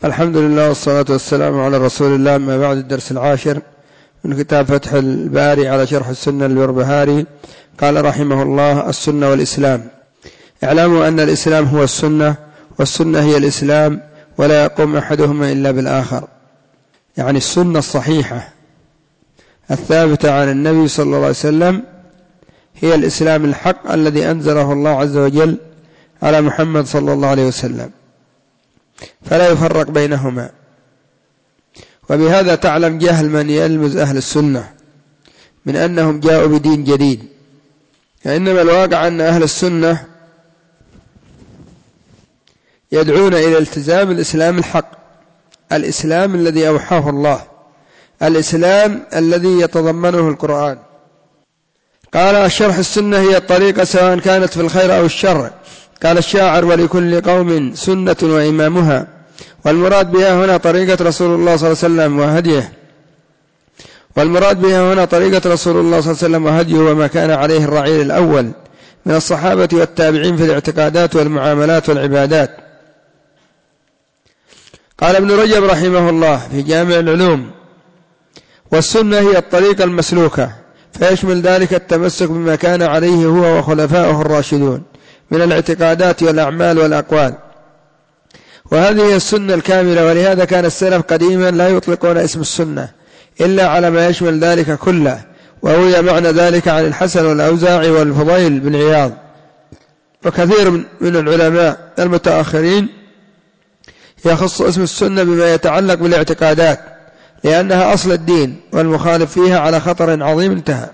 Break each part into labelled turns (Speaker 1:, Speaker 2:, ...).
Speaker 1: الحمد لله والصلاة والسلام على رسول الله. ما بعد، الدرس 10 من كتاب فتح الباري على شرح السنة للبربهاري. قال رحمه الله: السنة والإسلام. اعلموا أن الإسلام هو السنة، والسنة هي الإسلام، ولا يقوم أحدهما إلا بالآخر. يعني السنة الصحيحة الثابتة عن النبي صلى الله عليه وسلم هي الإسلام الحق الذي أنزله الله عز وجل على محمد صلى الله عليه وسلم، فلا يفرق بينهما. وبهذا تعلم جهل من يلمز أهل السنة من أنهم جاءوا بدين جديد، إنما الواقع أن أهل السنة يدعون إلى التزام الإسلام الحق، الإسلام الذي أوحاه الله، الإسلام الذي يتضمنه القرآن. قال: الشرح السنة هي الطريقة سواء كانت في الخير أو الشر. قال الشاعر: ولكل قوم سنة وإمامها. والمراد بها هنا طريقة رسول الله صلى الله عليه وسلم وهديه، والمراد بها هنا طريقة رسول الله صلى الله عليه وسلم وهديه وما كان عليه الرعيل الأول من الصحابة والتابعين في الاعتقادات والمعاملات والعبادات. قال ابن رجب رحمه الله في جامع العلوم: والسنة هي الطريقة المسلوكة، فيشمل ذلك التمسك بما كان عليه هو وخلفاؤه الراشدون من الاعتقادات والأعمال والأقوال، وهذه هي السنة الكاملة. ولهذا كان السلف قديما لا يطلقون اسم السنة إلا على ما يشمل ذلك كله، وروي معنى ذلك عن الحسن والأوزاعي والفضيل بن عياض وكثير من العلماء المتأخرين يخص اسم السنة بما يتعلق بالاعتقادات، لأنها أصل الدين، والمخالف فيها على خطر عظيم. انتهى.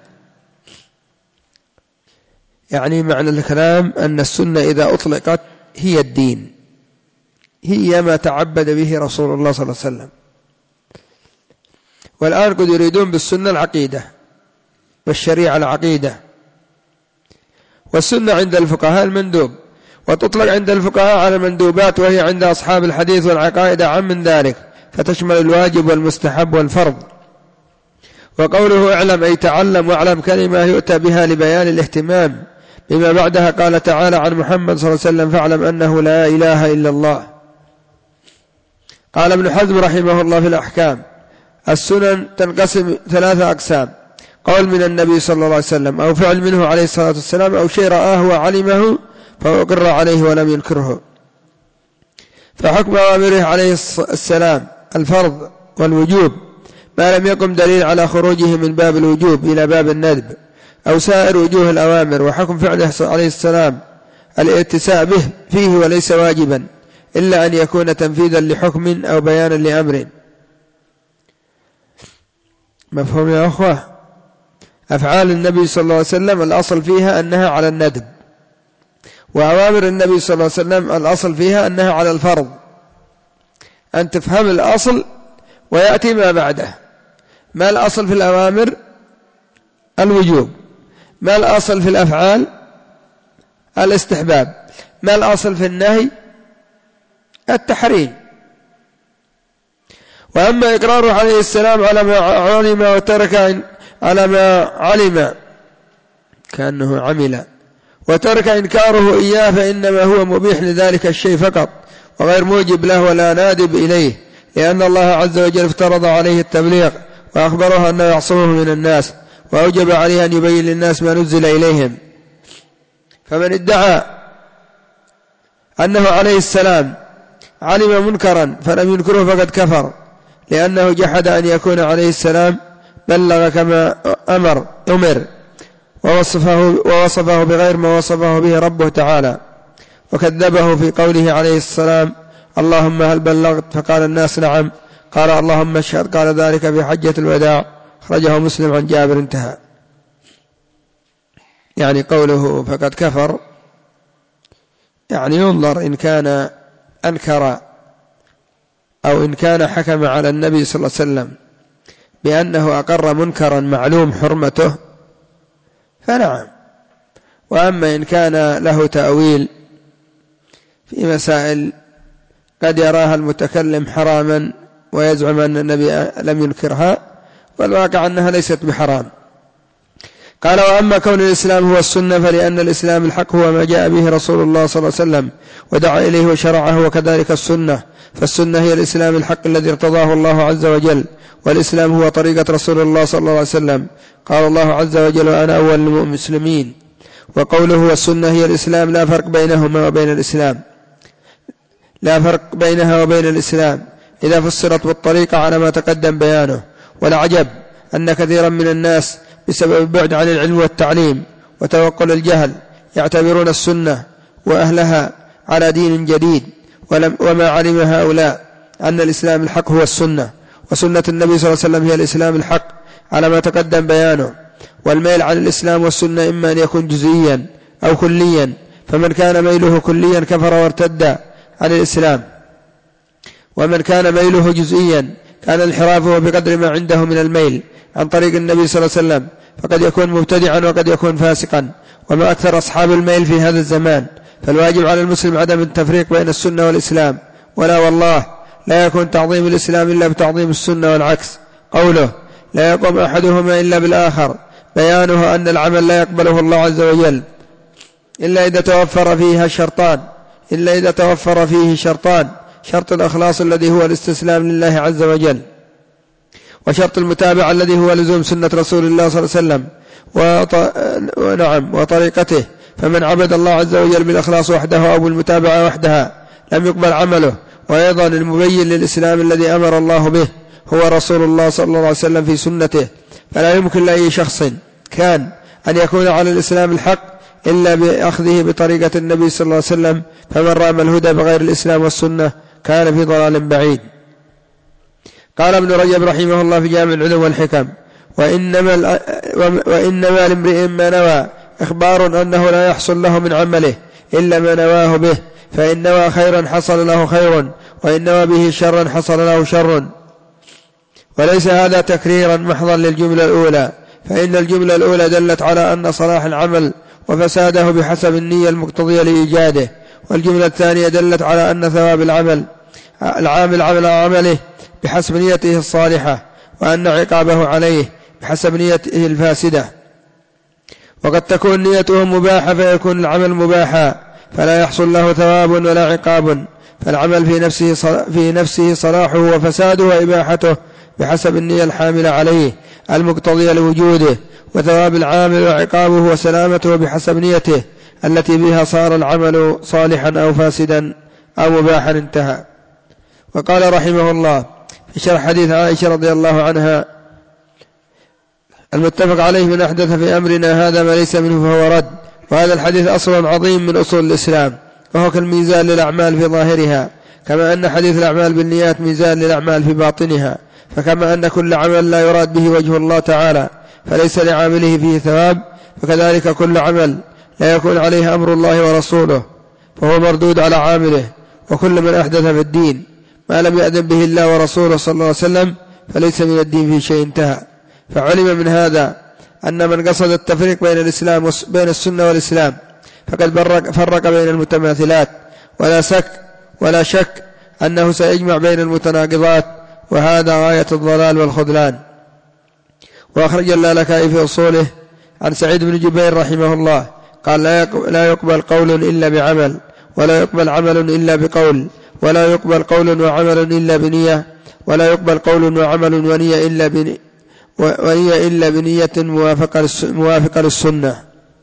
Speaker 1: يعني معنى الكلام أن السنة إذا أطلقت هي الدين، هي ما تعبد به رسول الله صلى الله عليه وسلم. والآن قد يريدون بالسنة العقيدة، والشريعة العقيدة. والسنة عند الفقهاء المندوب، وتطلق عند الفقهاء على المندوبات، وهي عند أصحاب الحديث والعقائد عام من ذلك، فتشمل الواجب والمستحب والفرض. وقوله اعلم أي تعلم، واعلم كلمة يؤتى بها لبيان الاهتمام بما بعدها. قال تعالى عن محمد صلى الله عليه وسلم: فاعلم أنه لا إله إلا الله. قال ابن حزم رحمه الله في الأحكام: السنن تنقسم 3 أقسام: قول من النبي صلى الله عليه وسلم، أو فعل منه عليه الصلاة والسلام، أو شيء رآه وعلمه فأقر عليه ولم ينكره. فحكم أوامره عليه السلام الفرض والوجوب ما لم يقم دليل على خروجه من باب الوجوب إلى باب الندب أو سائر وجوه الأوامر. وحكم فعله عليه السلام الاتساء به فيه وليس واجبا، إلا أن يكون تنفيذا لحكم أو بيانا لأمر. مفهوم يا أخوة؟ أفعال النبي صلى الله عليه وسلم الأصل فيها أنها على الندب، وأوامر النبي صلى الله عليه وسلم الأصل فيها أنها على الفرض. أن تفهم الأصل ويأتي ما بعده. ما الأصل في الأوامر؟ الوجوب. ما الأصل في الأفعال؟ الاستحباب. ما الأصل في النهي؟ التحريم. وأما إقراره عليه السلام على ما علم وترك على ما علم كأنه عمل، وترك إنكاره إياه، فإنما هو مبيح لذلك الشيء فقط، وغير موجب له ولا نادب إليه، لأن الله عز وجل افترض عليه التبليغ، وأخبره أنه يعصمه من الناس، وأوجب عليه أن يبين للناس ما نزل إليهم. فمن ادعى أنه عليه السلام علم منكرا فلم ينكره فقد كفر، لأنه جحد أن يكون عليه السلام بلغ كما أمر ووصفه بغير ما وصفه به ربه تعالى، وكذبه في قوله عليه السلام: اللهم هل بلغت؟ فقال الناس نعم. قال: اللهم اشهد. قال ذلك في حجة الوداع، أخرجه مسلم عن جابر. انتهى. يعني قوله فقد كفر، يعني ينظر إن كان أنكر أو إن كان حكم على النبي صلى الله عليه وسلم بأنه أقر منكرا معلوم حرمته فنعم. وأما إن كان له تأويل في مسائل قد يراها المتكلم حراما ويزعم أن النبي لم ينكرها، والواقع أنها ليست بحرام. قال: وأما كون الإسلام هو السنة فلأن الإسلام الحق هو ما جاء به رسول الله صلى الله عليه وسلم ودعا إليه وشرعه، وكذلك السنة، فالسنة هي الإسلام الحق الذي ارتضاه الله عز وجل، والإسلام هو طريقة رسول الله صلى الله عليه وسلم. قال الله عز وجل: وأنا أول المسلمين. وقوله والسنة هي الإسلام لا فرق بينهما وبين الإسلام، لا فرق بينها وبين الإسلام إذا فسرت بالطريقة على ما تقدم بيانه. والعجب أن كثيرا من الناس بسبب البعد عن العلم والتعليم وتوقل الجهل يعتبرون السنة وأهلها على دين جديد، وما علم هؤلاء أن الإسلام الحق هو السنة، وسنة النبي صلى الله عليه وسلم هي الإسلام الحق على ما تقدم بيانه. والميل عن الإسلام والسنة إما أن يكون جزئيا أو كليا، فمن كان ميله كليا كفر وارتد عن الإسلام، ومن كان ميله جزئيا كان انحرافه بقدر ما عنده من الميل عن طريق النبي صلى الله عليه وسلم، فقد يكون مبتدعا وقد يكون فاسقا، وما أكثر أصحاب الميل في هذا الزمان. فالواجب على المسلم عدم التفريق بين السنة والإسلام، ولا والله لا يكون تعظيم الإسلام إلا بتعظيم السنة، والعكس. قوله: لا يقوم أحدهما إلا بالآخر، بيانه أن العمل لا يقبله الله عز وجل إلا إذا توفر فيه شرطان: شرط الإخلاص الذي هو الاستسلام لله عز وجل، وشرط المتابعة الذي هو لزوم سنة رسول الله صلى الله عليه وسلم وطريقته. فمن عبد الله عز وجل بالإخلاص وحده أو بالمتابعة وحدها لم يقبل عمله. وأيضا المبين للإسلام الذي أمر الله به هو رسول الله صلى الله عليه وسلم في سنته، فلا يمكن لأي شخص كان أن يكون على الإسلام الحق إلا بأخذه بطريقة النبي صلى الله عليه وسلم، فمن رام الهدى بغير الإسلام والسنة كان في ضلال بعيد. قال ابن رجب رحمه الله في جامع العلوم والحكم: وإنما لامرئ ما نوى، إخبار أنه لا يحصل له من عمله إلا ما نواه به، فإن نوى خيرا حصل له خير، وإن نوى به شرا حصل له شر. وليس هذا تكريرا محضا للجملة الأولى، فإن الجملة الأولى دلت على أن صلاح العمل وفساده بحسب النية المقتضية لإيجاده، والجملة الثانية دلت على أن ثواب العامل على عمله بحسب نيته الصالحة، وأن عقابه عليه بحسب نيته الفاسدة. وقد تكون نيته مباحة فيكون العمل مباحا فلا يحصل له ثواب ولا عقاب، فالعمل في نفسه صلاحه وفساده وإباحته بحسب النية الحاملة عليه المقتضية لوجوده، وثواب العامل وعقابه وسلامته بحسب نيته التي بها صار العمل صالحا أو فاسدا أو مباحا. انتهى. وقال رحمه الله في شرح حديث عائشة رضي الله عنها: المتفق عليه من أحدث في أمرنا هذا ما ليس منه فهو رد. وهذا الحديث أصل عظيم من أصول الإسلام، وهو كالميزان للأعمال في ظاهرها، كما أن حديث الأعمال بالنيات ميزان للأعمال في باطنها. فكما أن كل عمل لا يراد به وجه الله تعالى فليس لعامله فيه ثواب، فكذلك كل عمل لا يكون عليه أمر الله ورسوله فهو مردود على عامله. وكل من أحدث في الدين ما لم يأذن به الله ورسوله صلى الله عليه وسلم فليس من الدين في شيء. انتهى. فعلم من هذا أن من قصد التفريق بين السنة والإسلام فقد فرق بين المتماثلات، ولا شك أنه سيجمع بين المتناقضات، وهذا غاية الضلال والخذلان. وأخرج اللالكائي في أصوله عن سعيد بن جبير رحمه الله قال: لا يقبل قول إلا بعمل، ولا يقبل عمل إلا بقول، ولا يقبل قول وعمل إلا بنية، ولا يقبل قول وعمل ونية إلا بنية موافقة للسنة.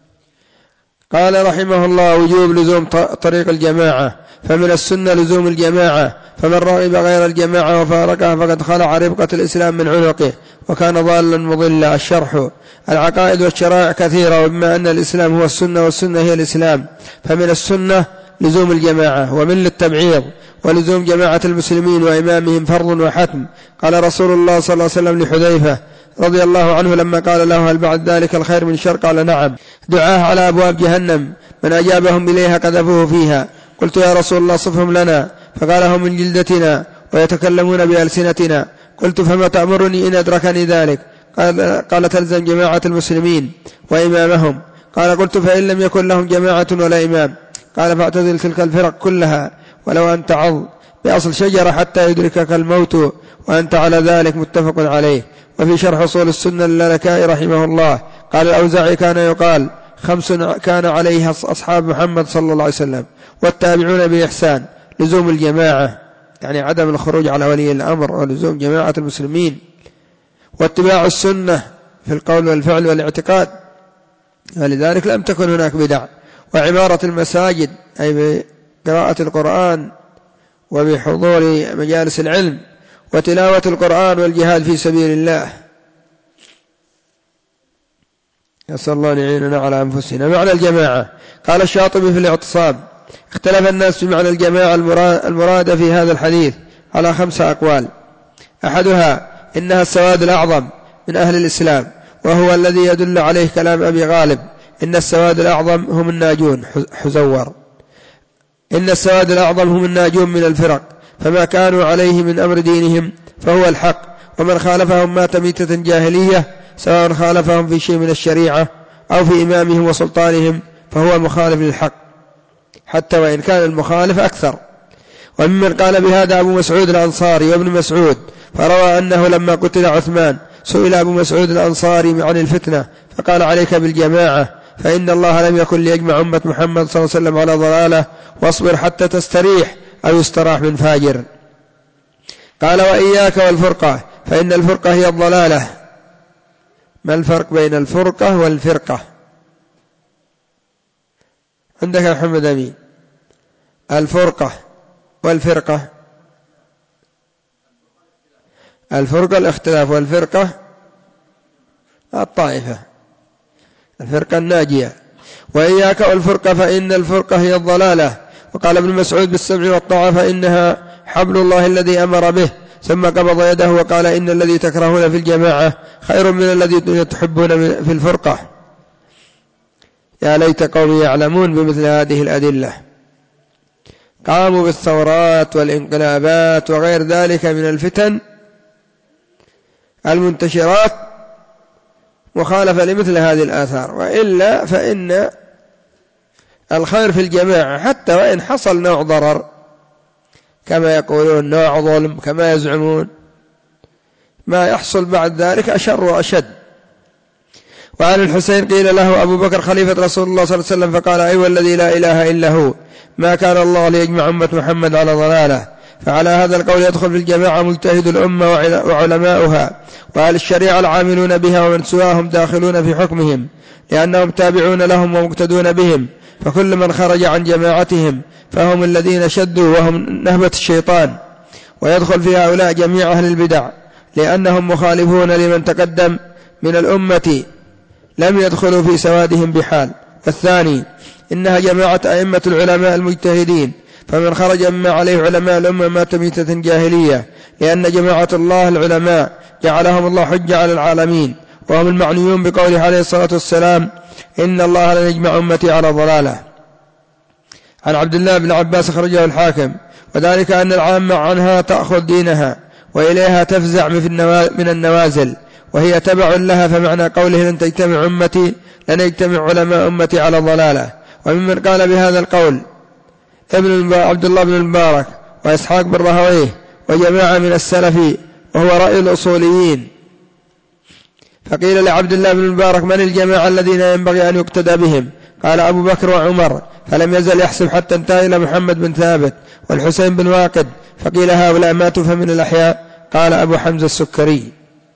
Speaker 1: قال رحمه الله: وجوب لزوم طريق الجماعة، فمن السنة لزوم الجماعة، فمن رغب غير الجماعة وفارقها فقد خلع ربقة الإسلام من عنقه وكان ضالا مضلا. الشرح: العقائد والشرائع كثيرة، وبما أن الإسلام هو السنة والسنة هي الإسلام، فمن السنة لزوم الجماعة، ومن للتبعيض، ولزوم جماعة المسلمين وإمامهم فرض وحتم. قال رسول الله صلى الله عليه وسلم لحذيفة رضي الله عنه لما قال له: هل بعد ذلك الخير من شر؟ قال: نعم. دعاه على أبواب جهنم، من أجابهم إليها قذفوه فيها. قلت: يا رسول الله صفهم لنا. فقال: هم من جلدتنا ويتكلمون بألسنتنا. قلت: فما تأمرني إن أدركني ذلك؟ قال: تلزم جماعة المسلمين وإمامهم. قال: قلت: فإن لم يكن لهم جماعة ولا إمام؟ قال: فاعتزل تلك الفرق كلها ولو أن تعض بأصل شجرة حتى يدركك الموت وأنت على ذلك. متفق عليه. وفي شرح أصول السنة للالكائي رحمه الله قال الأوزاعي كان يقال 5 كان عليها أصحاب محمد صلى الله عليه وسلم والتابعون بإحسان: لزوم الجماعة، يعني عدم الخروج على ولي الأمر، ولزوم جماعة المسلمين، واتباع السنة في القول والفعل والاعتقاد، ولذلك لم تكن هناك بدع، وعمارة المساجد أي بقراءة القرآن وبحضور مجالس العلم وتلاوة القرآن والجهاد في سبيل الله. نسأل الله أن يعيننا على أنفسنا. معنى الجماعة: قال الشاطبي في الاعتصام: اختلف الناس في معنى الجماعة المراد في هذا الحديث على 5 أقوال. أحدها إنها السواد الأعظم من أهل الإسلام، وهو الذي يدل عليه كلام أبي غالب: إن السواد الأعظم هم الناجون. حزور: إن السواد الأعظم هم الناجون من الفرق، فما كانوا عليه من أمر دينهم فهو الحق، ومن خالفهم مات ميتة جاهلية، سواء خالفهم في شيء من الشريعة أو في إمامهم وسلطانهم، فهو مخالف للحق حتى وإن كان المخالف أكثر. وممن قال بهذا أبو مسعود الأنصاري وابن مسعود، فروى أنه لما قتل عثمان سئل أبو مسعود الأنصاري عن الفتنة فقال: عليك بالجماعة، فإن الله لم يكن ليجمع أمة محمد صلى الله عليه وسلم على ضلالة، واصبر حتى تستريح أو يستراح من فاجر. قال: وإياك والفرقة، فإن الفرقة هي الضلالة. ما الفرق بين الفرقة والفرقة؟ عندك يا محمد أمين؟ الفرقة والفرقة. الفرقة الاختلاف، والفرقة الطائفة، الفرقة الناجية. وإياك والفرقة، فإن الفرقة هي الضلالة. وقال ابن مسعود: بالسمع والطاعة، فإنها حبل الله الذي أمر به. ثم قبض يده وقال: إن الذي تكرهون في الجماعة خير من الذي تحبون في الفرقة. يا ليت قومي يعلمون بمثل هذه الأدلة. قاموا بالثورات والانقلابات وغير ذلك من الفتن المنتشرات مخالفة لمثل هذه الآثار، وإلا فإن الخير في الجماعة حتى وإن حصل نوع ضرر كما يقولون، نوع ظلم كما يزعمون، ما يحصل بعد ذلك أشر وأشد. وعن الحسين قيل له: أبو بكر خليفة رسول الله صلى الله عليه وسلم، فقال: أيوة الذي لا إله إلا هو، ما كان الله ليجمع أمة محمد على ضلالة. فعلى هذا القول يدخل في الجماعة مجتهد الأمة وعلماؤها وأهل الشريعة العاملون بها، ومن سواهم داخلون في حكمهم، لأنهم تابعون لهم ومقتدون بهم. فكل من خرج عن جماعتهم فهم الذين شدوا، وهم نهبة الشيطان. ويدخل في هؤلاء جميع أهل البدع، لأنهم مخالفون لمن تقدم من الأمة، لم يدخلوا في سوادهم بحال. والثاني إنها جماعة أئمة العلماء المجتهدين، فمن خرج مما عليه علماء الأمة مات ميتة جاهلية، لأن جماعة الله العلماء جعلهم الله حجة على العالمين، وهم المعنيون بقوله عليه الصلاة والسلام: إن الله لن يجمع أمتي على ضلالة. عن عبد الله بن عباس أخرجه الحاكم، وذلك أن العامة عنها تأخذ دينها وإليها تفزع من النوازل، وهي تبع لها. فمعنى قوله لن تجتمع أمتي، لن يجتمع علماء أمتي على ضلالة. وممن قال بهذا القول عبد الله بن المبارك وإسحاق بن راهويه وجماعة من السلف، وهو رأي الأصوليين. فقيل لعبد الله بن المبارك: من الجماعة الذين ينبغي أن يقتدى بهم؟ قال: أبو بكر وعمر. فلم يزل يحسب حتى انتهى إلى محمد بن ثابت والحسين بن واقد. فقيل: هؤلاء ماتوا فمن الأحياء؟ قال أبو حمزة السكري.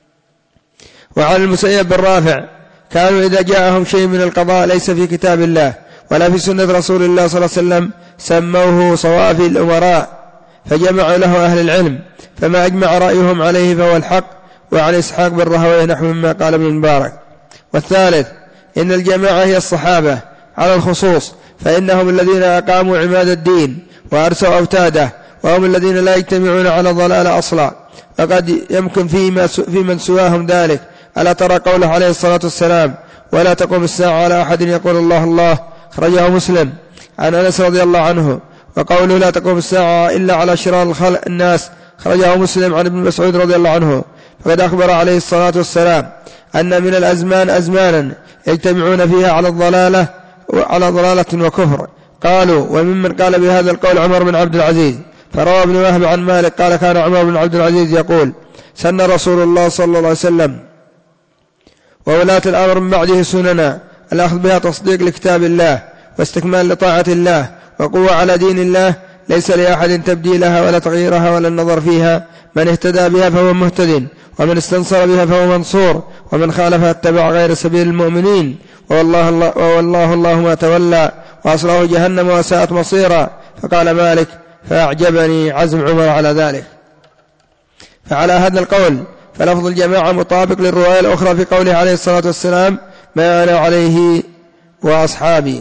Speaker 1: وعن المسيب بن رافع: كانوا إذا جاءهم شيء من القضاء ليس في كتاب الله ولا في سنة رسول الله صلى الله عليه وسلم سموه صوافي الأمراء، فجمعوا له أهل العلم، فما أجمع رأيهم عليه فهو الحق. وعن إسحاق بن راهويه نحو مما قال ابن المبارك. والثالث إن الجماعة هي الصحابة على الخصوص، فإنهم الذين أقاموا عماد الدين وأرسوا أوتاده، وهم الذين لا يجتمعون على ضلال أصلا، فقد يمكن في من سواهم ذلك. ألا ترى قوله عليه الصلاة والسلام: ولا تقوم الساعة على أحد يقول الله الله، خرجه مسلم عن أنس رضي الله عنه. وقوله لا تقوم الساعة إلا على شرار الناس، خرجه مسلم عن ابن مسعود رضي الله عنه. فقد أخبر عليه الصلاة والسلام أن من الأزمان أزمانا يجتمعون فيها على ضلالة وكفر. قالوا: وممن قال بهذا القول عمر بن عبد العزيز. فروى ابن وهب عن مالك قال: كان عمر بن عبد العزيز يقول: سن رسول الله صلى الله عليه وسلم وولاة الأمر من بعده سننا، الأخذ بها تصديق لكتاب الله واستكمال لطاعة الله وقوة على دين الله، ليس لأحد تبديلها ولا تغييرها ولا النظر فيها. من اهتدى بها فهو مهتد، ومن استنصر بها فهو منصور، ومن خالفها اتبع غير سبيل المؤمنين، والله الله ما تولى، وأصله جهنم وساءت مصيرا. فقال مالك: فأعجبني عزم عمر على ذلك. فعلى هذا القول فلفظ الجماعة مطابق للرواية الأخرى في قوله عليه الصلاة والسلام: ما أنا عليه وأصحابي.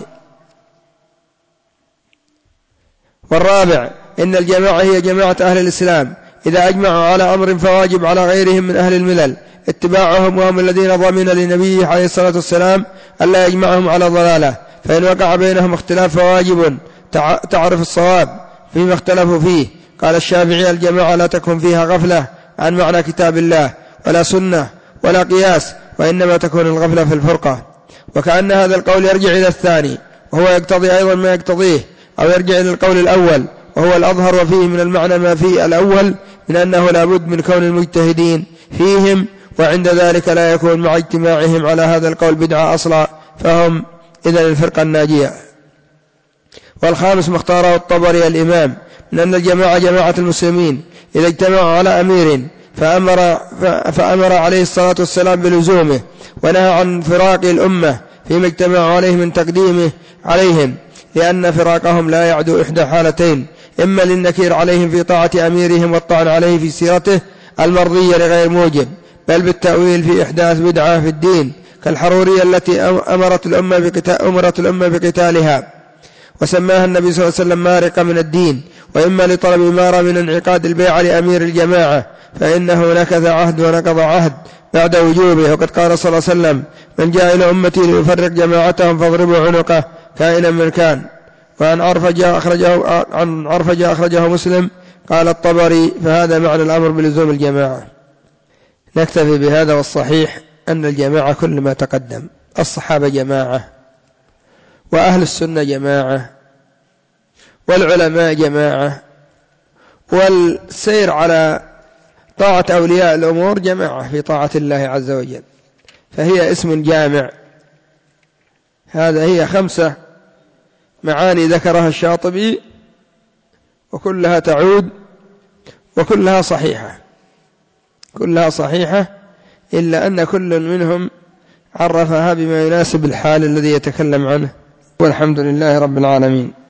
Speaker 1: والرابع: إن الجماعة هي جماعة أهل الإسلام، إذا أجمعوا على أمر فواجب على غيرهم من أهل الملل اتباعهم، وهم الذين ضمن لنبيه عليه الصلاة والسلام ألا يجمعهم على ضلالة، فإن وقع بينهم اختلاف فواجب تعرف الصواب فيما اختلفوا فيه. قال الشافعي: الجماعة لا تكون فيها غفلة عن معنى كتاب الله ولا سنة ولا قياس، وإنما تكون الغفلة في الفرقة. وكأن هذا القول يرجع إلى الثاني، وهو يقتضي أيضا ما يقتضيه، أو يرجع إلى القول الأول وهو الأظهر، وفيه من المعنى ما فيه الأول من أنه لا بد من كون المجتهدين فيهم، وعند ذلك لا يكون مع اجتماعهم على هذا القول بدعة أصلا، فهم إذن الفرقة الناجية. والخامس: ما اختاره الطبري الإمام من أن الجماعة جماعة المسلمين إذا اجتمعوا على أمير فأمر عليه الصلاة والسلام بلزومه، ونهى عن فراق الأمة فيما اجتمعوا عليه من تقديمه عليهم، لأن فراقهم لا يعدو إحدى حالتين: إما للنكير عليهم في طاعة أميرهم والطعن عليه في سيرته المرضية لغير موجب، بل بالتأويل في إحداث بدعة في الدين، كالحرورية التي أمرت الأمة بقتالها، وسماها النبي صلى الله عليه وسلم مارقة من الدين. وإما لطلب إمارة من انعقاد البيعة لأمير الجماعة، فإنه نكث عهد ونقض عهد بعد وجوبه، وقد قال صلى الله عليه وسلم: من جاء إلى أمتي ليفرق جماعتهم فاضربوا عنقه كائنا من كان. وعن عرفجة أخرجه مسلم. قال الطبري: فهذا معنى الأمر بلزوم الجماعة. نكتفي بهذا، والصحيح أن الجماعة كل ما تقدم: الصحابة جماعة، وأهل السنة جماعة، والعلماء جماعة، والسير على طاعة أولياء الأمور جماعة في طاعة الله عز وجل، فهي اسم جامع. هذا هي 5 معاني ذكرها الشاطبي، وكلها تعود وكلها صحيحة، كلها صحيحة، إلا أن كل منهم عرفها بما يناسب الحال الذي يتكلم عنه. والحمد لله رب العالمين.